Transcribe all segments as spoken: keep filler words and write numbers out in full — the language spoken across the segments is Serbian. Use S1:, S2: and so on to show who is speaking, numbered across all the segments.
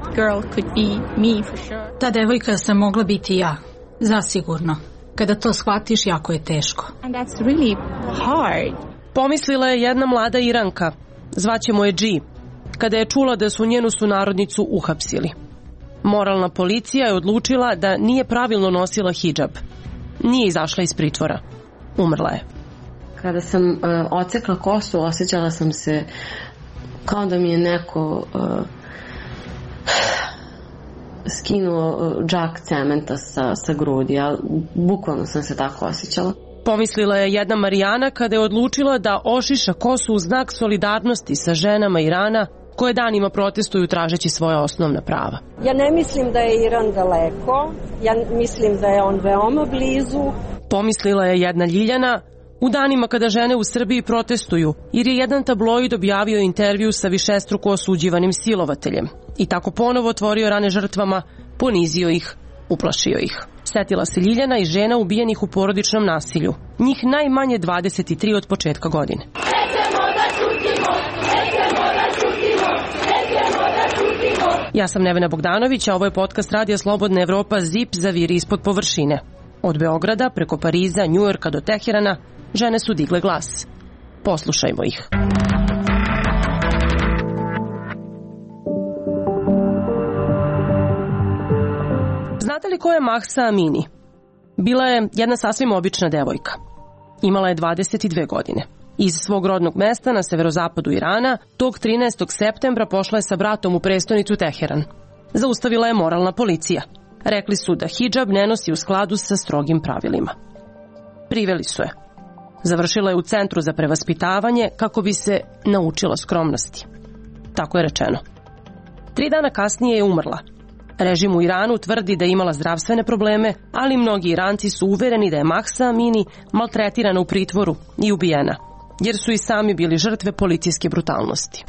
S1: girl could be me for sure.
S2: Ta devojka sam mogla biti ja, zasigurno. Kada to shvatiš, jako je teško.
S1: And that's really hard.
S3: Pomislila je jedna mlada Iranka, zvaćemo je G, kada je čula da su njenu sunarodnicu uhapsili. Moralna policija je odlučila da nije pravilno nosila hidžab. Nije izašla iz pritvora. Umrla je.
S4: Kada sam uh, ocekla kosu, osjećala sam se kao da mi je neko uh, skinuo uh, džak cementa sa, sa grudi, ja bukvalno sam se tako osjećala.
S3: Pomislila je jedna Marijana kada je odlučila da ošiša kosu u znak solidarnosti sa ženama Irana koje danima protestuju tražeći svoja osnovna prava.
S5: Ja ne mislim da je Iran daleko, ja mislim da je on veoma blizu.
S3: Pomislila je jedna Ljiljana u danima kada žene u Srbiji protestuju, jer je jedan tabloid objavio intervju sa višestruko osuđivanim silovateljem i tako ponovo otvorio rane žrtvama, ponizio ih, uplašio ih. Setila se Ljiljana i žena ubijenih u porodičnom nasilju, njih najmanje dvadeset tri od početka godine. Ja sam Nevena Bogdanović, a ovo je podcast Radija Slobodna Evropa Zip zaviri ispod površine. Od Beograda, preko Pariza, Njujorka do Teherana, žene su digle glas. Poslušajmo ih. Znate li ko je Mahsa Amini? Bila je jedna sasvim obična devojka. Imala je dvadeset dve godine. Iz svog rodnog mesta na severozapadu Irana, tog trinaestog septembra pošla je sa bratom u prestonicu Teheran. Zaustavila je moralna policija. Rekli su da hidžab ne nosi u skladu sa strogim pravilima. Priveli su je. Završila je u centru za prevaspitavanje kako bi se naučila skromnosti. Tako je rečeno. Tri dana kasnije je umrla. Režim u Iranu tvrdi da je imala zdravstvene probleme, ali mnogi Iranci su uvereni da je Mahsa Amini maltretirana u pritvoru i ubijena, jer su i sami bili žrtve policijske brutalnosti.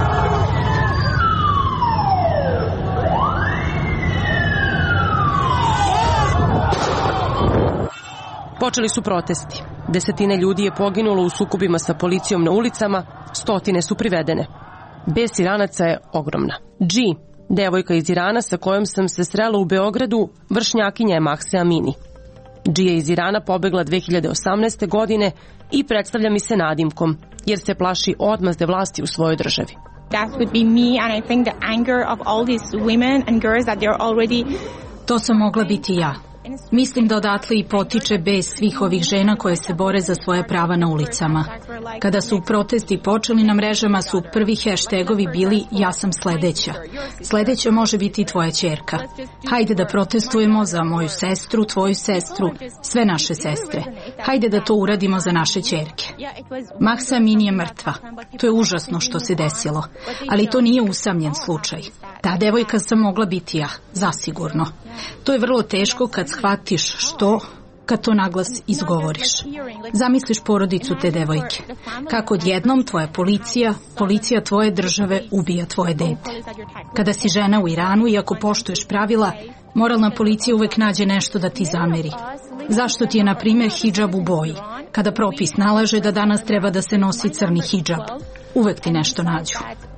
S3: Počeli su protesti. Desetine ljudi je poginulo u sukobima sa policijom na ulicama, stotine su privedene. Bes Iranaca je ogromna. G, devojka iz Irana sa kojom sam se srela u Beogradu, vršnjakinja je Mahse Amini. G je iz Irana pobegla dve hiljade osamnaeste. godine i predstavlja mi se nadimkom, jer se plaši odmazde vlasti u svojoj državi.
S1: That would be me, and I think the anger of all these women and girls that they're already...
S2: To sam mogla biti ja. Mislim da odatle i potiče bes svih ovih žena koje se bore za svoje prava na ulicama. Kada su protesti počeli na mrežama su prvi hashtagovi bili ja sam sledeća. Sledeća može biti tvoja ćerka. Hajde da protestujemo za moju sestru, tvoju sestru, sve naše sestre. Hajde da to uradimo za naše ćerke. Mahsa Amini je mrtva. To je užasno što se desilo. Ali to nije usamljen slučaj. Ta devojka sam mogla biti ja, zasigurno. To je vrlo teško kad shvatiš što, kad to naglas izgovoriš. Zamisliš porodicu te devojke. Kako odjednom tvoja policija, policija tvoje države ubija tvoje dete. Kada si žena u Iranu i ako poštuješ pravila, moralna policija uvek nađe nešto da ti zameri. Zašto ti je, na primjer, hidžab u boji? Kada propis nalaže da danas treba da se nosi crni hidžab, uvek ti nešto nađu.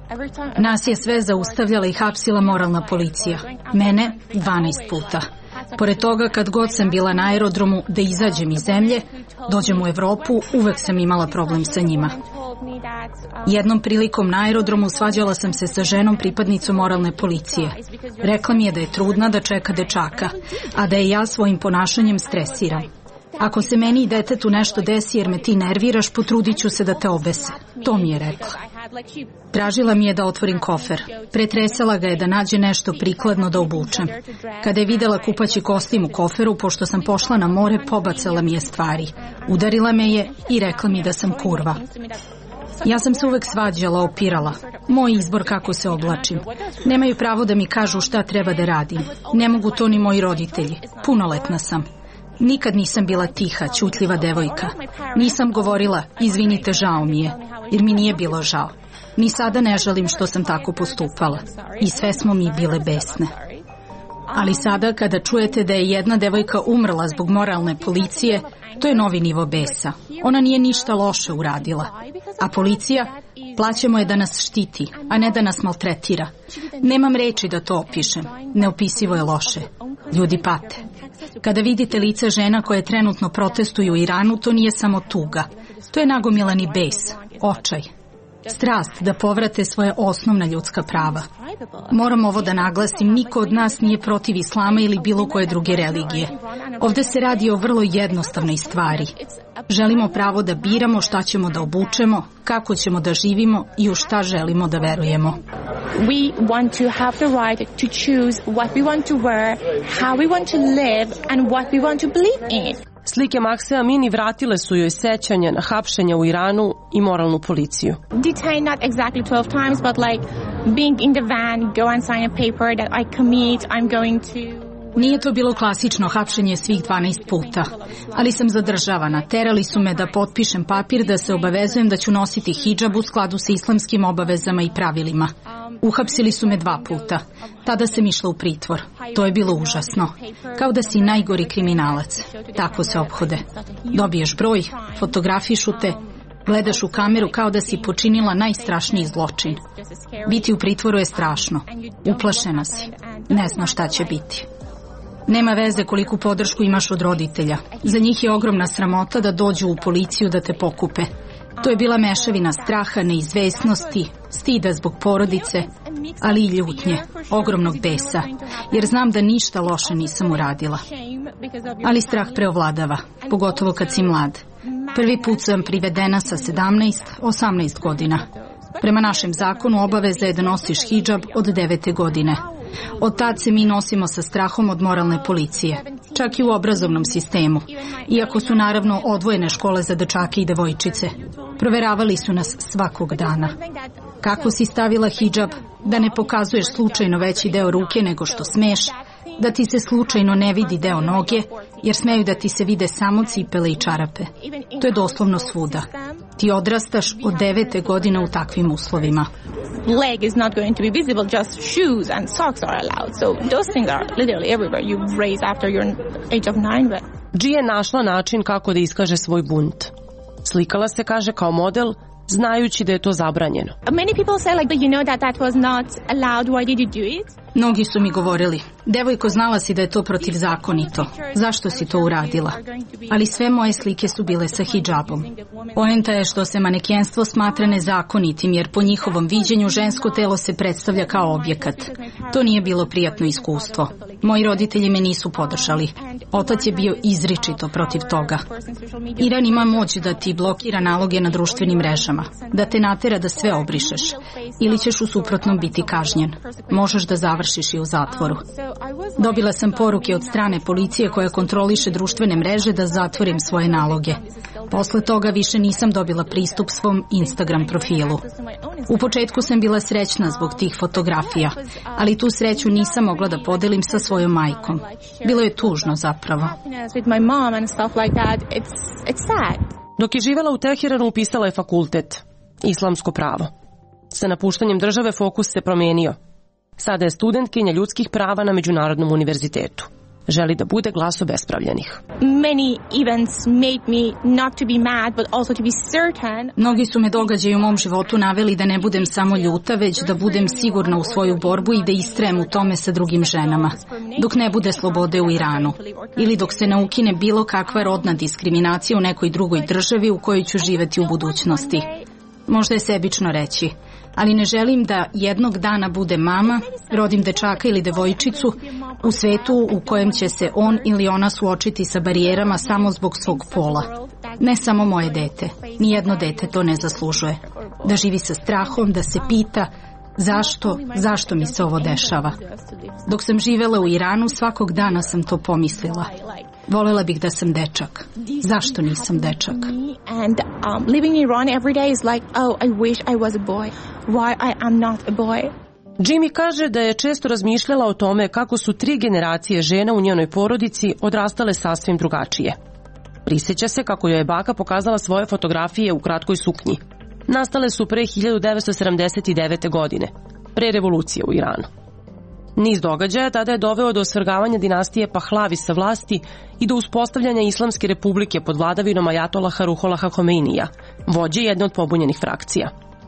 S2: Nas je sve zaustavljala i hapsila moralna policija. Mene dvanaest puta. Pored toga, kad god sam bila na aerodromu da izađem iz zemlje, dođem u Evropu, uvek sam imala problem sa njima. Jednom prilikom na aerodromu svađala sam se sa ženom pripadnicom moralne policije. Rekla mi je da je trudna, da čeka dečaka, a da je ja svojim ponašanjem stresiram. Ako se meni i detetu nešto desi jer me ti nerviraš, potrudit ću se da te obese. To mi je rekla. Tražila mi je da otvorim kofer. Pretresala ga je da nađe nešto prikladno da obučem. Kada je videla kupaći kostim u koferu, pošto sam pošla na more, pobacala mi je stvari. Udarila me je i rekla mi da sam kurva. Ja sam se uvek svađala, opirala. Moj izbor kako se oblačim. Nemaju pravo da mi kažu šta treba da radim. Ne mogu to ni moji roditelji. Punoletna sam. Nikad nisam bila tiha, ćutljiva devojka. Nisam govorila, izvinite, žao mi je, jer mi nije bilo žao. Ni sada ne žalim što sam tako postupala. I sve smo mi bile besne. Ali sada, kada čujete da je jedna devojka umrla zbog moralne policije, to je novi nivo besa. Ona nije ništa loše uradila. A policija? Plaćamo je da nas štiti, a ne da nas maltretira. Nemam reči da to opišem. Neopisivo je loše. Ljudi pate. Kada vidite lica žena koje trenutno protestuju u Iranu, to nije samo tuga. To je nagomilani bes, očaj. Strast da povrate svoje osnovna ljudska prava. Moram ovo da naglasim, niko od nas nije protiv islama ili bilo koje druge religije. Ovde se radi o vrlo jednostavnoj stvari. Želimo pravo da biramo šta ćemo da obučemo, kako ćemo da živimo i u šta želimo da verujemo.
S1: We want to have the right to choose what we want to wear, how we want to live and what we want to believe in.
S3: Slike Mahse Amini vratile su joj sećanje na hapšenja u Iranu i moralnu policiju.
S1: Detained not exactly twelve times, but like being in the van, go and sign a paper that I commit, I'm going to...
S2: Nije to bilo klasično hapšenje svih dvanaest puta, ali sam zadržavana. Terali su me da potpišem papir da se obavezujem da ću nositi hidžab u skladu sa islamskim obavezama i pravilima. Uhapsili su me dva puta. Tada sam išla u pritvor. To je bilo užasno. Kao da si najgori kriminalac. Tako se ophode. Dobiješ broj, fotografišu te, gledaš u kameru kao da si počinila najstrašniji zločin. Biti u pritvoru je strašno. Uplašena si. Ne znaš šta će biti. Nema veze koliku podršku imaš od roditelja. Za njih je ogromna sramota da dođu u policiju da te pokupe. To je bila mešavina straha, neizvesnosti, stida zbog porodice, ali i ljutnje, ogromnog besa, jer znam da ništa loše nisam uradila. Ali strah preovladava, pogotovo kad si mlad. Prvi put sam privedena sa sedamnaest, osamnaest godina. Prema našem zakonu obaveza je da nosiš hidžab od devete godine. Od tad se mi nosimo sa strahom od moralne policije, čak i u obrazovnom sistemu, iako su naravno odvojene škole za dečake i devojčice. Proveravali su nas svakog dana. Kako si stavila hidžab, da ne pokazuješ slučajno veći deo ruke nego što smeš, da ti se slučajno ne vidi deo noge, jer smeju da ti se vide samo cipele i čarape. To je doslovno svuda. Ti odrastaš od devete godine u takvim uslovima.
S1: Leg is not going to be visible, just shoes and socks are allowed. So those things are literally everywhere. You raise after your age of nine. But...
S3: G je našla način kako da iskaže svoj bunt. Slikala se, kaže, kao model, znajući da je to zabranjeno.
S1: Many people say like, you know that that was not allowed. Why did you do it?
S2: Mnogi su mi govorili, devojko, znala si da je to protivzakonito. Zašto si to uradila? Ali sve moje slike su bile sa hidžabom. Poenta je što se manekenstvo smatra nezakonitim, jer po njihovom viđenju žensko telo se predstavlja kao objekat. To nije bilo prijatno iskustvo. Moji roditelji me nisu podržali. Otac je bio izričito protiv toga. Iran ima moć da ti blokira naloge na društvenim mrežama, da te natera da sve obrišeš, ili ćeš u suprotnom biti kažnjen. Možeš da završiš i u zatvoru. Dobila sam poruke od strane policije koja kontroliše društvene mreže da zatvorim svoje naloge. Posle toga više nisam dobila pristup svom Instagram profilu. U početku sam bila srećna zbog tih fotografija, ali tu sreću nisam mogla da podelim sa svojom majkom. Bilo je tužno zapravo.
S3: Dok je živela u Teheranu, upisala je fakultet, islamsko pravo. Sa napuštanjem države fokus se promenio. Sada je studentkinja ljudskih prava na Međunarodnom univerzitetu. Želi da bude glas obespravljenih.
S1: Many events made me not to be mad, but also to be certain.
S2: Mnogi su me događaji u mom životu naveli da ne budem samo ljuta, već da budem sigurna u svoju borbu i da istrajem u tome sa drugim ženama. Dok ne bude slobode u Iranu. Ili dok se ne ukine bilo kakva rodna diskriminacija u nekoj drugoj državi u kojoj ću živeti u budućnosti. Možda je sebično reći, ali ne želim da jednog dana budem mama, rodim dečaka ili devojčicu u svetu u kojem će se on ili ona suočiti sa barijerama samo zbog svog pola. Ne samo moje dete, nijedno dete to ne zaslužuje. Da živi sa strahom, da se pita zašto, zašto mi se ovo dešava. Dok sam živela u Iranu, svakog dana sam to pomislila. Volela bih da sam dečak. Zašto nisam dečak?
S1: And um, living in Iran every day is like, oh, I wish I was a boy. Why I am not a boy?
S3: Jimmy kaže da je često razmišljala o tome kako su tri generacije žena u njenoj porodici odrastale sasvim drugačije. Prisjeća se kako joj je baka pokazala svoje fotografije u kratkoj suknji. Nastale su pre hiljadu devetsto sedamdeset devete. godine, pre revolucije u Iranu. Niz događaja tada je doveo do osvrgavanja dinastije Pahlavi sa vlasti i do uspostavljanja Islamske republike pod vladavinom ajatolaha Ruholaha Homeinija, vođe jedne od pobunjenih frakcija.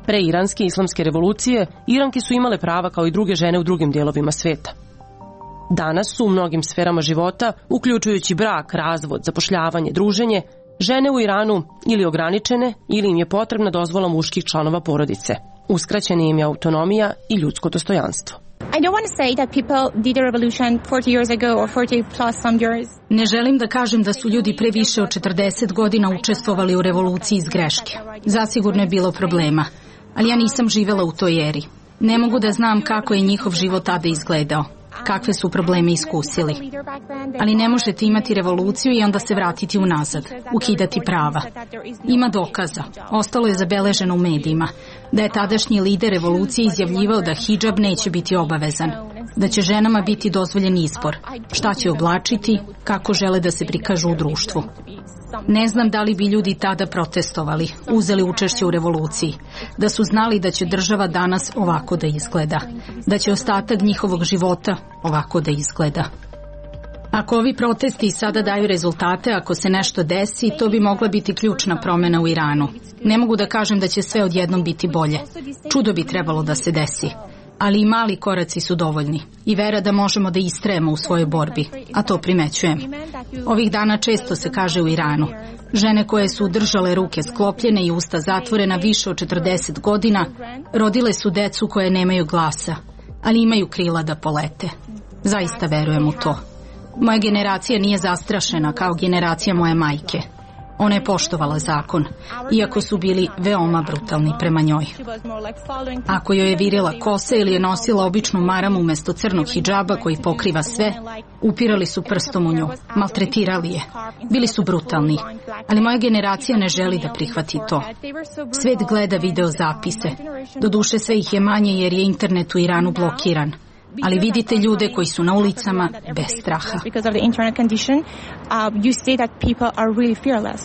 S3: Pre iranske islamske revolucije, Iranke su imale prava kao i druge žene u drugim dijelovima sveta. Danas su u mnogim sferama života, uključujući brak, razvod, zapošljavanje, druženje, žene u Iranu ili ograničene ili im je potrebna dozvola muških članova porodice. Uskraćena im je autonomija i ljudsko dostojanstvo.
S1: I don't want to say that people did a revolution forty years ago or forty plus some years.
S2: Ne želim da kažem da su ljudi pre više od četrdeset godina učestvovali u revoluciji iz greške. Zasigurno je bilo problema, ali ja nisam živela u toj eri. Ne mogu da znam kako je njihov život tada izgledao, kakve su probleme iskusili. Ali ne možete imati revoluciju i onda se vratiti unazad, ukidati prava. Ima dokaza, ostalo je zabeleženo u medijima, da je tadašnji lider revolucije izjavljivao da hidžab neće biti obavezan, da će ženama biti dozvoljen izbor, šta će oblačiti, kako žele da se prikažu u društvu. Ne znam da li bi ljudi tada protestovali, uzeli učešće u revoluciji, da su znali da će država danas ovako da izgleda, da će ostatak njihovog života ovako da izgleda. Ako ovi protesti sada daju rezultate, ako se nešto desi, to bi mogla biti ključna promena u Iranu. Ne mogu da kažem da će sve odjednom biti bolje. Čudo bi trebalo da se desi. Ali i mali koraci su dovoljni i vera da možemo da istrajemo u svojoj borbi, a to primećujem. Ovih dana često se kaže u Iranu, žene koje su držale ruke sklopljene i usta zatvorena više od četrdeset godina, rodile su decu koje nemaju glasa, ali imaju krila da polete. Zaista verujem u to. Moja generacija nije zastrašena kao generacija moje majke. Ona je poštovala zakon, iako su bili veoma brutalni prema njoj. Ako joj je virila kose ili je nosila običnu maramu umesto crnog hidžaba koji pokriva sve, upirali su prstom u nju, maltretirali je. Bili su brutalni, ali moja generacija ne želi da prihvati to. Svet gleda video zapise. Doduše sve ih je manje jer je internet u Iranu blokiran. Ali vidite ljude koji su na ulicama bez straha.
S1: Because of the internet condition, uh, you see that people are really fearless.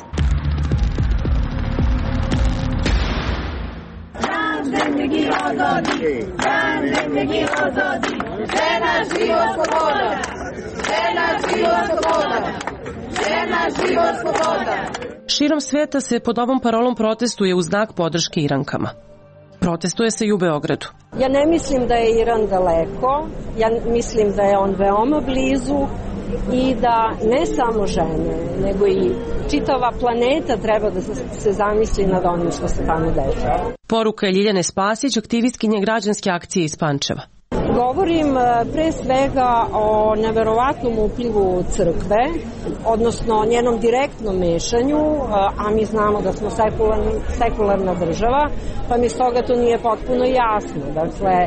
S3: Širom sveta se pod ovom parolom protestuje u znak podrške Irankama. Protestuje se i u Beogradu.
S5: Ja ne mislim da je Iran daleko, ja mislim da je on veoma blizu i da ne samo žene, nego i čitava planeta treba da se zamisli nad onim što se tamo dešava.
S3: Poruka je Ljiljane Spasić, aktivistkinje građanske akcije iz Pančeva.
S5: Govorim pre svega o neverovatnom uplivu crkve, odnosno njenom direktnom mešanju, a mi znamo da smo sekularna, sekularna država, pa mi stoga to nije potpuno jasno. Dakle,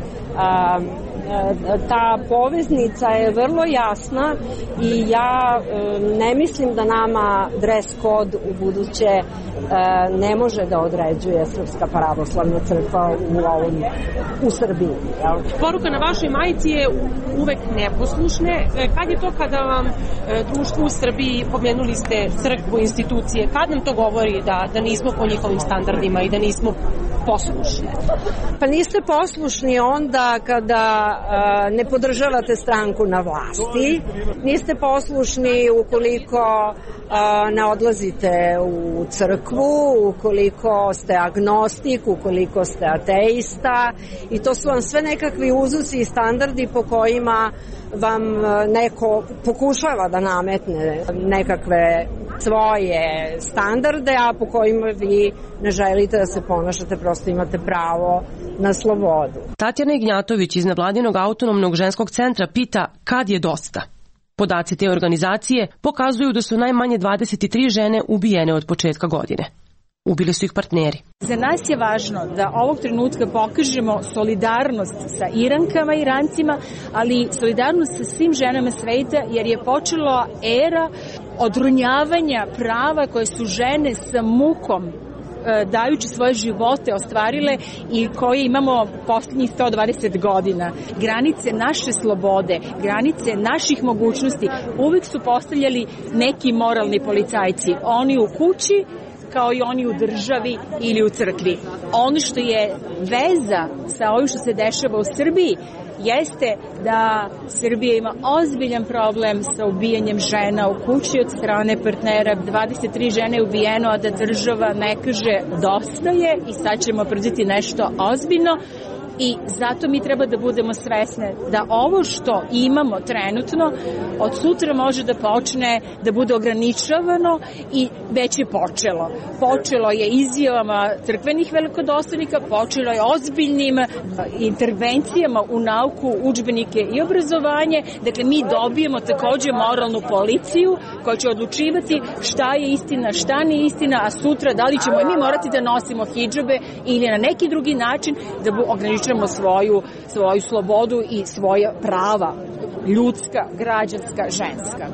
S5: ta poveznica je vrlo jasna i ja ne mislim da nama dres kod u buduće ne može da određuje Srpska pravoslavna crkva u ovom u Srbiji. Jel?
S6: Poruka na vašoj majici je uvek neposlušne. Kad je to kada vam društvo u Srbiji, pomenuli ste crkvu, institucije, kad nam to govori da, da nismo po njihovim standardima i da nismo poslušni?
S5: Pa niste poslušni onda kada uh, ne podržavate stranku na vlasti, niste poslušni ukoliko uh, ne odlazite u crkvu, ukoliko ste agnostik, ukoliko ste ateista i to su vam sve nekakvi uzusi i standardi po kojima vam neko pokušava da nametne nekakve svoje standarde, a po kojima vi ne želite da se ponašate, prosto imate pravo na slobodu.
S3: Tatjana Ignjatović iz nevladinog autonomnog ženskog centra pita kad je dosta. Podaci te organizacije pokazuju da su najmanje dvadeset tri žene ubijene od početka godine. Ubili su ih partneri.
S7: Za nas je važno da ovog trenutka pokažemo solidarnost sa Irankama i Irancima, ali solidarnost sa svim ženama sveta, jer je počela era odrunjavanja prava koje su žene sa mukom dajući svoje živote ostvarile i koje imamo posljednjih sto dvadeset godina. Granice naše slobode, granice naših mogućnosti uvijek su postavljali neki moralni policajci. Oni u kući kao i oni u državi ili u crkvi. Ono što je veza sa ovim što se dešava u Srbiji jeste da Srbija ima ozbiljan problem sa ubijanjem žena u kući od strane partnera. dvadeset tri žene je ubijeno, a da država ne kaže dosta je i sad ćemo preduzeti nešto ozbiljno. I zato mi treba da budemo svesne da ovo što imamo trenutno od sutra može da počne da bude ograničavano i već je počelo. Počelo je izjavama crkvenih velikodostojnika, počelo je ozbiljnim intervencijama u nauku, udžbenike i obrazovanje. Dakle, mi dobijemo takođe moralnu policiju koja će odlučivati šta je istina, šta nije istina, a sutra da li ćemo i mi morati da nosimo hidžabe ili na neki drugi način da ograničavamo svoju, svoju slobodu i svoja prava, ljudska, građanska, ženska.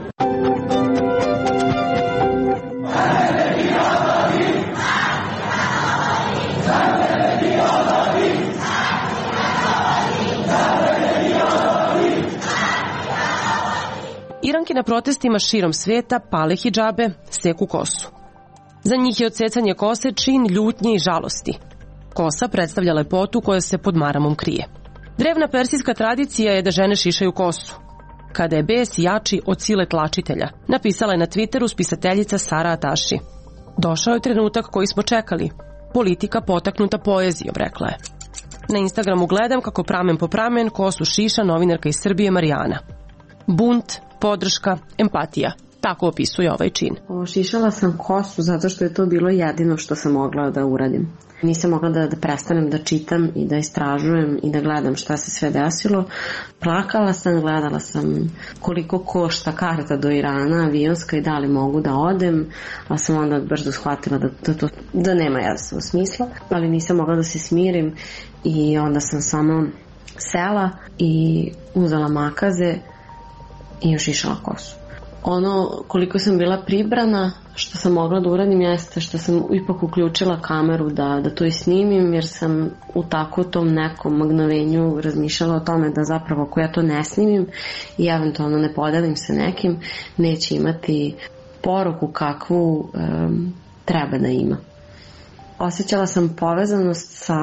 S3: Iranke na protestima širom sveta pale hidžabe, seku kosu. Za njih je odsecanje kose čin ljutnje i žalosti. Kosa predstavlja lepotu koja se pod maramom krije. Drevna persijska tradicija je da žene šišaju kosu. Kada je bes jači od sile tlačitelja, napisala je na Twitteru spisateljica Sara Ataši. Došao je trenutak koji smo čekali. Politika potaknuta poezijom, rekla je. Na Instagramu gledam kako pramen po pramen kosu šiša novinarka iz Srbije Marijana. Bunt, podrška, empatija. Tako opisuje ovaj čin.
S4: Šišala sam kosu zato što je to bilo jedino što sam mogla da uradim. Nisam mogla da, da prestanem da čitam i da istražujem i da gledam šta se sve desilo. Plakala sam, gledala sam koliko košta karta do Irana, avionska i da li mogu da odem, a sam onda brzo shvatila da, da, to, da nema jasnog smisla, ali nisam mogla da se smirim i onda sam samo sela i uzela makaze i ošišala kosu. Ono koliko sam bila pribrana, što sam mogla da uradim jeste što sam ipak uključila kameru da, da to i snimim, jer sam u tako tom nekom magnovenju razmišljala o tome da zapravo ako ja to ne snimim i eventualno ne podelim sa nekim, neće imati poruku kakvu um, treba da ima. Osjećala sam povezanost sa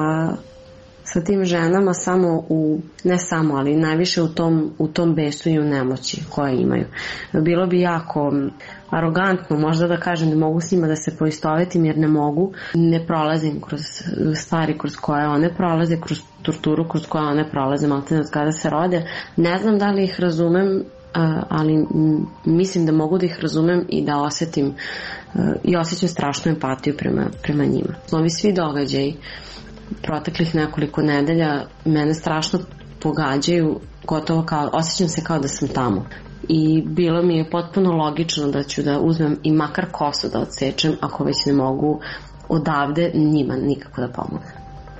S4: sa tim ženama samo u, ne samo, ali najviše u tom, u tom besu i u nemoći koje imaju. Bilo bi jako arogantno možda da kažem da mogu s njima da se poistovetim, jer ne mogu. Ne prolazim kroz stvari kroz koje one prolaze, kroz torturu kroz koje one prolaze, maltene od kada se rode. Ne znam da li ih razumem, ali mislim da mogu da ih razumem i da osetim i osjećam strašnu empatiju prema, prema njima. Ovi svi događaji proteklih nekoliko nedelja mene strašno pogađaju, gotovo kao, osjećam se kao da sam tamo. I bilo mi je potpuno logično da ću da uzmem i makar kosu da odsečem, ako već ne mogu odavde njima nikako da pomognem.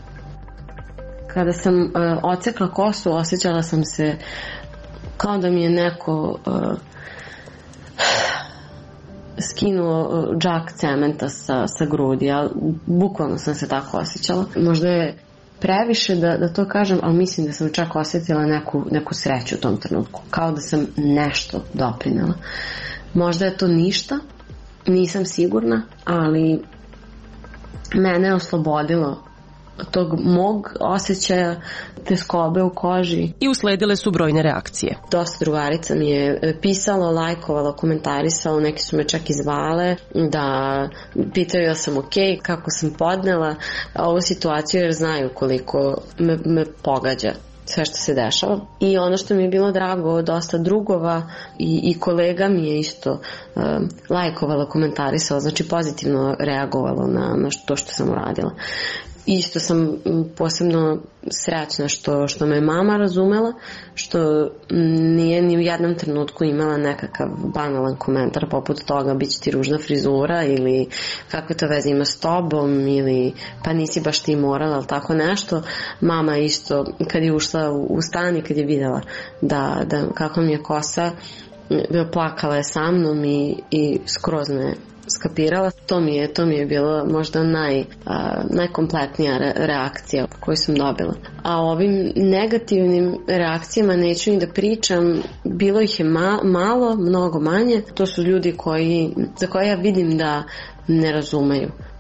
S4: Kada sam uh, odsekla kosu, osjećala sam se kao da mi je neko uh, skinuo džak cementa sa, sa grudi, ali bukvalno sam se tako osjećala. Možda je previše da, da to kažem, ali mislim da sam čak osjetila neku, neku sreću u tom trenutku. Kao da sam nešto doprinela. Možda je to ništa, nisam sigurna, ali mene je oslobodilo tog mog osjećaja teskobe u koži.
S3: I usledile su brojne reakcije.
S4: Dosta drugarica mi je pisalo, lajkovalo, komentarisalo, neki su me čak i zvale da pitaju ja sam ok, kako sam podnela ovu situaciju, jer znaju koliko me, me pogađa sve što se dešava. I ono što mi je bilo drago, dosta drugova i, i kolega mi je isto uh, lajkovalo, komentarisalo, znači pozitivno reagovalo na, na to što sam uradila. Isto sam posebno srećna što, što me mama razumela, što nije ni u jednom trenutku imala nekakav banalan komentar poput toga bit će ti ružna frizura ili kakve to veze ima s tobom ili pa nisi baš ti morala ili tako nešto. Mama isto kad je ušla u, u stan i kad je videla da, da kako mi je kosa, plakala je sa mnom i, i skroz me skapirala. To mi je, to mi je bilo možda naj, a, najkompletnija re, reakcija koju sam dobila. A o ovim negativnim reakcijama neću ni da pričam, bilo ih je ma, malo, mnogo manje. To su ljudi koji, za koje ja vidim da ne razumeju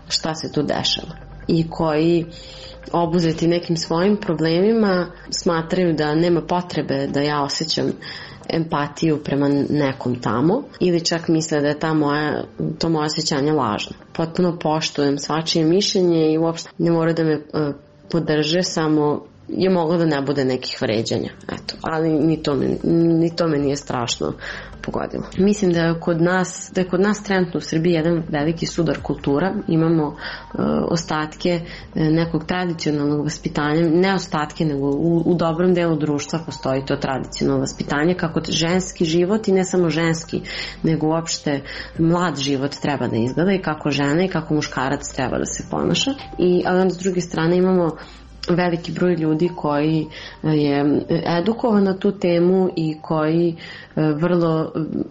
S4: šta se tu dešava i koji obuzeti nekim svojim problemima smatraju da nema potrebe da ja osjećam empatiju prema nekom tamo ili čak misle da je ta moja, to moje osjećanje lažno. Potpuno poštujem svačije mišljenje i uopšte ne mora da me uh, podrže, samo je moglo da ne bude nekih vređanja. Eto, ali ni to, me, ni to me nije strašno pogodilo. Mislim da je kod nas, da je kod nas trenutno u Srbiji jedan veliki sudar kultura. Imamo uh, ostatke uh, nekog tradicionalnog vaspitanja, ne ostatke, nego u, u dobrom delu društva postoji to tradicionalno vaspitanje, kako ženski život i ne samo ženski, nego uopšte mlad život treba da izgleda i kako žena i kako muškarac treba da se ponaša. I, ali onda s druge strane imamo veliki broj ljudi koji je edukovan na tu temu i koji vrlo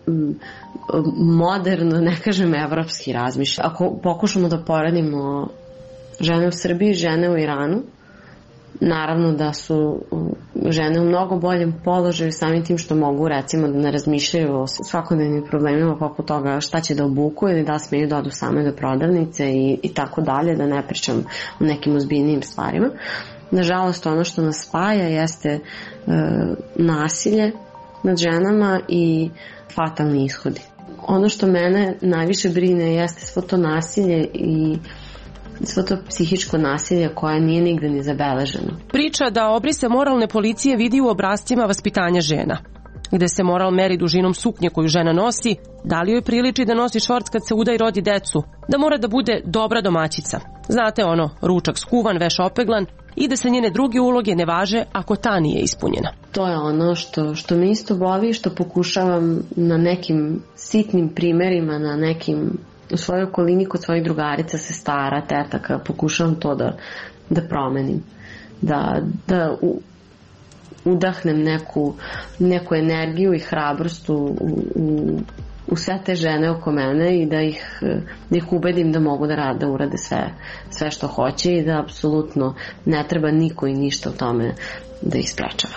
S4: moderno, ne kažem evropski razmišlja. Ako pokušamo da poredimo žene u Srbiji i žene u Iranu, naravno da su žene u mnogo boljem položaju samim tim što mogu recimo da ne razmišljaju o svakodnevnim problemima poput toga šta će da obuku ili da smeju da odu same do prodavnice i, i tako dalje, da ne pričam o nekim ozbiljnijim stvarima. Nažalost, ono što nas spaja jeste e, nasilje nad ženama i fatalni ishodi. Ono što mene najviše brine jeste svo to nasilje i svo to psihičko nasilje koje nije nigde ni zabeleženo.
S3: Priča da obrise moralne policije vidi u obrascima vaspitanja žena, gde se moral meri dužinom suknje koju žena nosi, da li joj priliči da nosi šorc kad se uda i rodi decu, da mora da bude dobra domaćica. Znate ono, ručak skuvan, veš opeglan i da se njene druge uloge ne važe ako ta nije ispunjena.
S4: To je ono što, što me isto boli, što pokušavam na nekim sitnim primerima, na nekim u svojoj okolini kod svojih drugarica, sestara, tetaka, pokušavam to da, da promenim. Da, da u, udahnem neku, neku energiju i hrabrost u, u, u sve te žene oko mene i da ih, da ih ubedim da mogu da rade, da urade sve, sve što hoće i da apsolutno ne treba niko i ništa u tome da ih sprečava.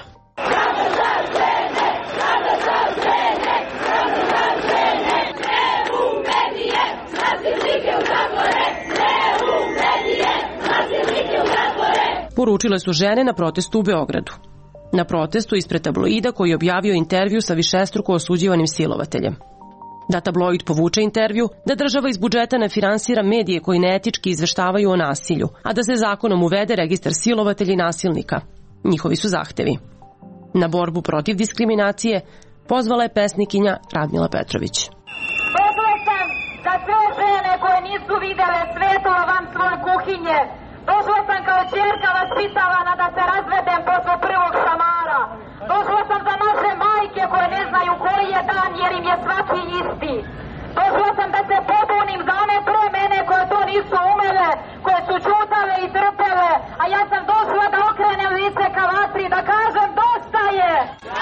S3: Poručile su žene na protestu u Beogradu. Na protestu ispred tabloida koji je objavio intervju sa višestruko osuđivanim silovateljem. Da tabloid povuče intervju, da država iz budžeta ne finansira medije koji neetički izveštavaju o nasilju, a da se zakonom uvede registar silovatelja i nasilnika. Njihovi su zahtevi. Na borbu protiv diskriminacije pozvala je pesnikinja Radmila Petrović.
S8: Došla sam za sve žene koje nisu videle svetlo van svoje kuhinje. Došla sam kao ćerka vaspitavana da se razvedem posle prvog šamara. Došla sam za naše majke koje ne znaju koji je dan jer im je svaki isti. Došla sam da se pobunim za one pre mene koje to nisu umele, koje su čutale i trpele, a ja sam došla da okrenem lice ka vatri, da kažem dosta je!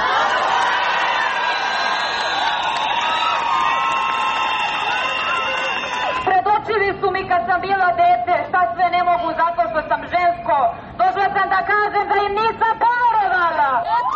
S8: Predočili su mi kad sam bila dete šta sve ne mogu zato što sam žensko. Došla sam da kažem da im nisam poverovala.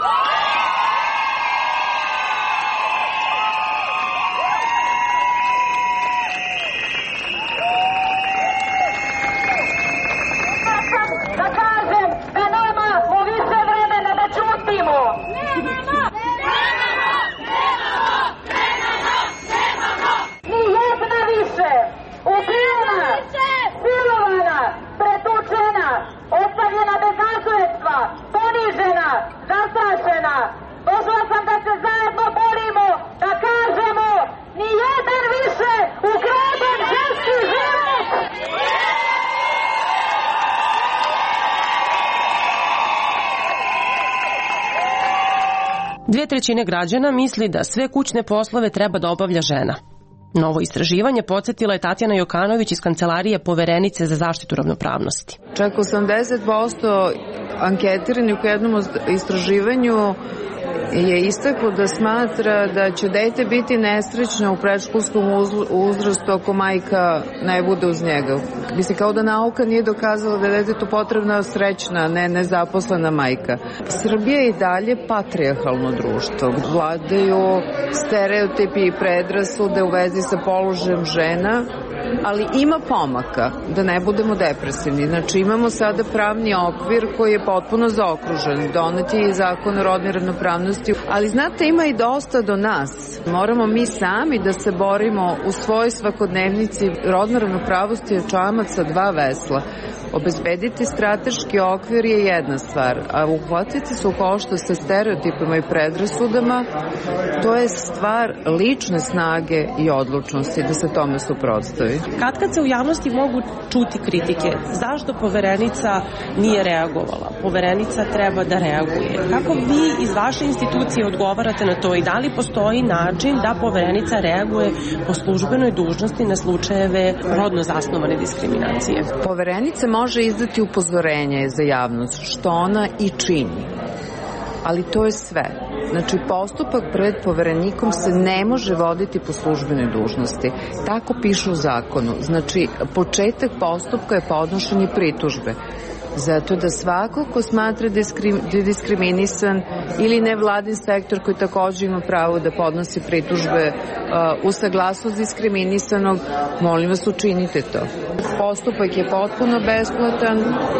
S8: Da kažem da nema u više vremena da čutimo. Nemamo! Nemamo! Nemamo! Nemamo! Nemamo! Ni jedna više! Ubijena, silovana, pretučena, ostavljena bez nasledstva, ponižena, zastrašena. Došla sam da se zajedno borimo, da kažemo ni jedan više ukraden ženski život!
S3: Dve trećine građana misli da sve kućne poslove treba da obavlja žena. Novo istraživanje podsjetila je Tatjana Jokanović iz Kancelarije Poverenice za zaštitu ravnopravnosti.
S9: Čak osamdeset posto anketiranih u jednom istraživanju je istaklo da smatra da će dete biti nesrećno u predškolskom uzrastu ako majka ne bude uz njega. Mislim, kao da nauka nije dokazala da je detetu potrebna srećna, ne nezaposlena majka. Srbija je i dalje patrijarhalno društvo. Vladaju stereotipi i predrasude u vezi sa položajem žena ali ima pomaka, da ne budemo depresivni. Znači imamo sada pravni okvir koji je potpuno zaokružen. Donet je i zakon o rodnoj ravnopravnosti, ali znate, ima i dosta do nas. Moramo mi sami da se borimo u svojoj svakodnevnici. Rodna ravnopravnost je čamac sa dva vesla. Obezbediti strateški okvir je jedna stvar, a uhvatiti se u koštac sa stereotipima i predrasudama, to je stvar lične snage i odlučnosti da se tome suprotstavi.
S3: Kad kad se u javnosti mogu čuti kritike, zašto Poverenica nije reagovala? Poverenica treba da reaguje. Kako vi iz vaše institucije odgovarate na to i da li postoji način da Poverenica reaguje po službenoj dužnosti na slučajeve rodno zasnovane diskriminacije?
S9: Poverenica može izdati upozorenje za javnost, što ona i čini. Ali to je sve. Znači, postupak pred Poverenikom se ne može voditi po službenoj dužnosti. Tako piše u zakonu. Znači, početak postupka je podnošenje pritužbe. Zato da svako ko smatra da je diskriminisan ili nevladin sektor koji takođe ima pravo da podnosi pritužbe uh, u saglasnost diskriminisanog, molim vas, učinite to. Postupak je potpuno besplatan,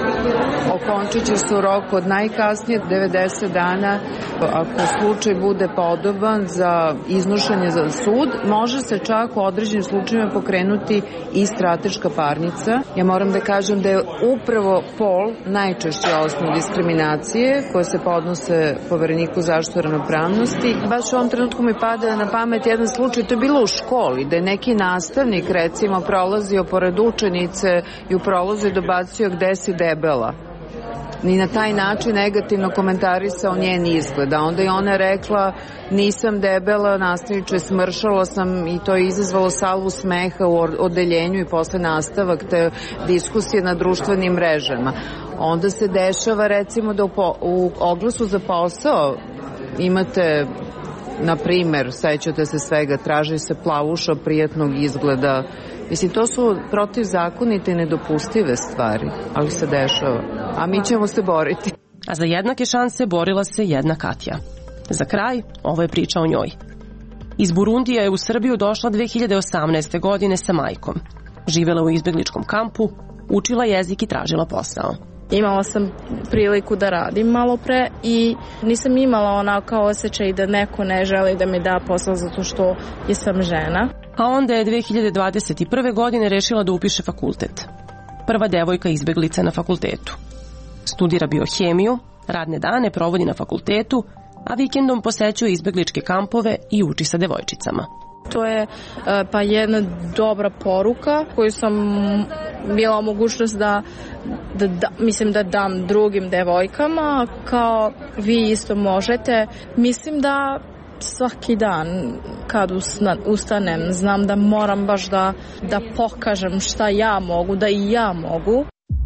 S9: okončit će se u roku od najkasnije devedeset dana. Ako slučaj bude podoban za iznošenje za sud, može se čak u određenim slučajima pokrenuti i strateška parnica. Ja moram da kažem da je upravo pol najčešće osnov diskriminacije koje se podnose Povereniku zaštite ravnopravnosti. Baš u ovom trenutku mi pada na pamet jedan slučaj, to je bilo u školi, da je neki nastavnik recimo prolazio pored učenice i u prolazu je dobacio gde si debela. Ni na taj način negativno komentarisao njen izgled. A onda je ona rekla, nisam debela, nastavniče, smršala sam i to je izazvalo salvu smeha u odeljenju i posle nastavak te diskusije na društvenim mrežama. Onda se dešava recimo da u, po, u oglasu za posao imate, na primer, sećate se svega, traži se plavuša prijatnog izgleda. Mislim, to su protivzakonite i nedopustive stvari, ali se dešava. A mi ćemo se boriti.
S3: A za jednake šanse borila se jedna Katja. Za kraj, ovo je priča o njoj. Iz Burundija je u Srbiju došla dve hiljade osamnaeste. godine sa majkom. Živela u izbegličkom kampu, učila jezik i tražila posao.
S10: Imala sam priliku da radim malo pre i nisam imala ona kao osjećaj da neko ne želi da mi da posao zato što je sam žena.
S3: A onda je dve hiljade dvadeset prve. godine rešila da upiše fakultet. Prva devojka izbeglica na fakultetu. Studira biohemiju, radne dane provodi na fakultetu, a vikendom posećuje izbegličke kampove i uči sa devojčicama.
S10: To je pa jedna dobra poruka koju sam bila mogućnost da, da, da mislim da dam drugim devojkama, kao vi isto možete. Mislim da svaki dan kad ustanem znam da moram baš da, da pokažem šta ja mogu, da i ja mogu.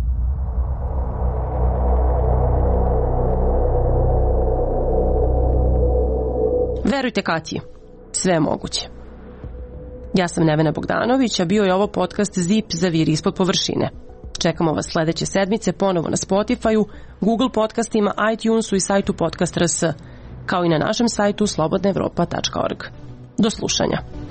S3: Verujte Katji, sve je moguće. Ja sam Nevena Bogdanović, a bio je ovo podcast Zip zaviri ispod površine. Čekamo vas sledeće sedmice ponovo na Spotify-u, Google podcastima, iTunesu i sajtu podcast tačka r s, kao i na našem sajtu slobodna evropa tačka org. Do slušanja.